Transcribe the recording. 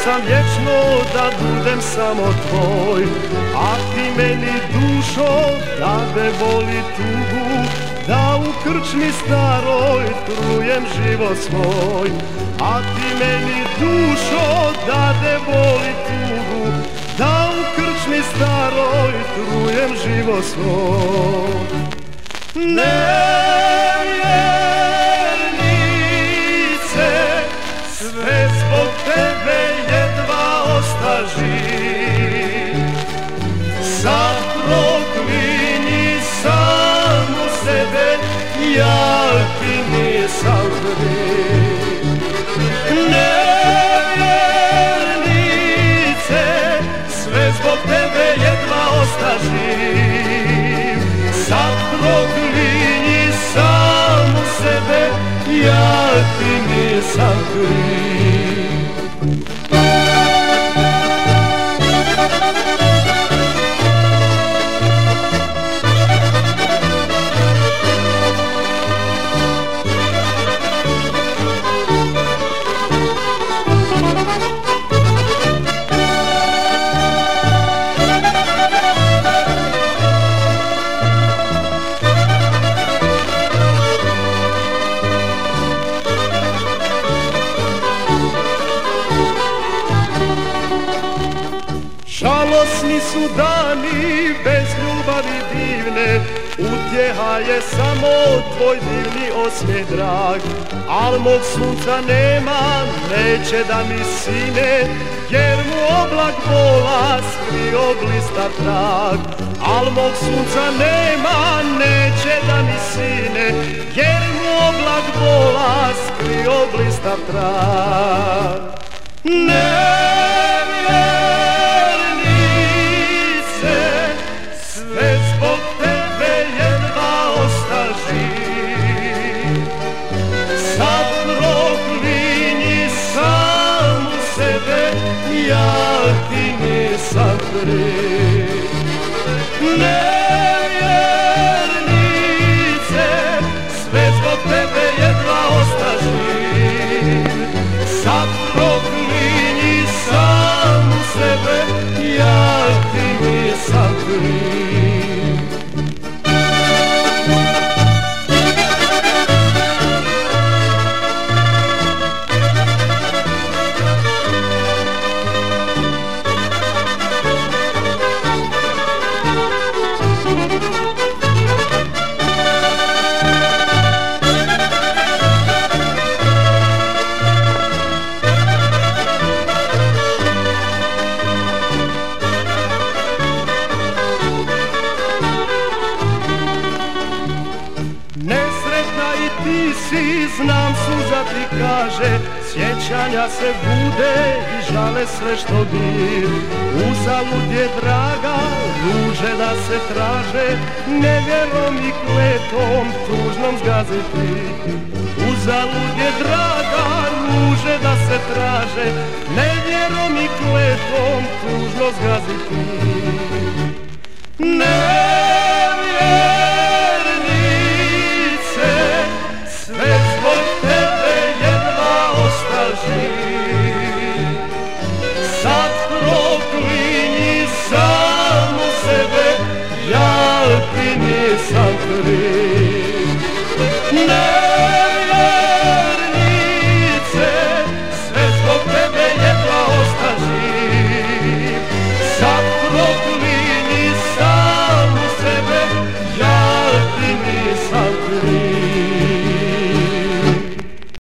sam vječno da budem samo tvoj, a ti meni dušo dade boli tugu, da u krčmi staroj trujem život svoj. A ti meni dušo dade boli tugu, da u krčmi staroj trujem život svoj. Nevjernice, sve zbog tebe jedva ostažim. Sad proklinji samu sebe, ja ti nisam kriv. Nevjernice, sve zbog tebe jedva ostažim. Sad proklinji samu sebe, ja ti nisam kriv. Žalosni su dani bez ljubavi divne, utjeha je samo tvoj divni osmijeh drag. Al mog sunca nema, neće da mi sine, jer mu oblak bola skrio blistav trag. Al mog sunca nema, neće da mi sine, jer mu oblak bola skrio blistav trag. Sve zbog tebe jedva ostažim. Sad proklinji samu sebe, ja ti nisam kriv. Nevjernice, sve zbog tebe jedva ostažim. Sad proklinji samu sebe, ja ti nisam kriv. Nesretna i ti si, znam suza ti kaže, sjećanja se bude i žale sve što bi. Uzalud je draga, ruže da se traže, nevjerom i kletom tužnom zgaziti. Uzalud je draga, ruže da se traže, nevjerom i kletom tužno zgaziti.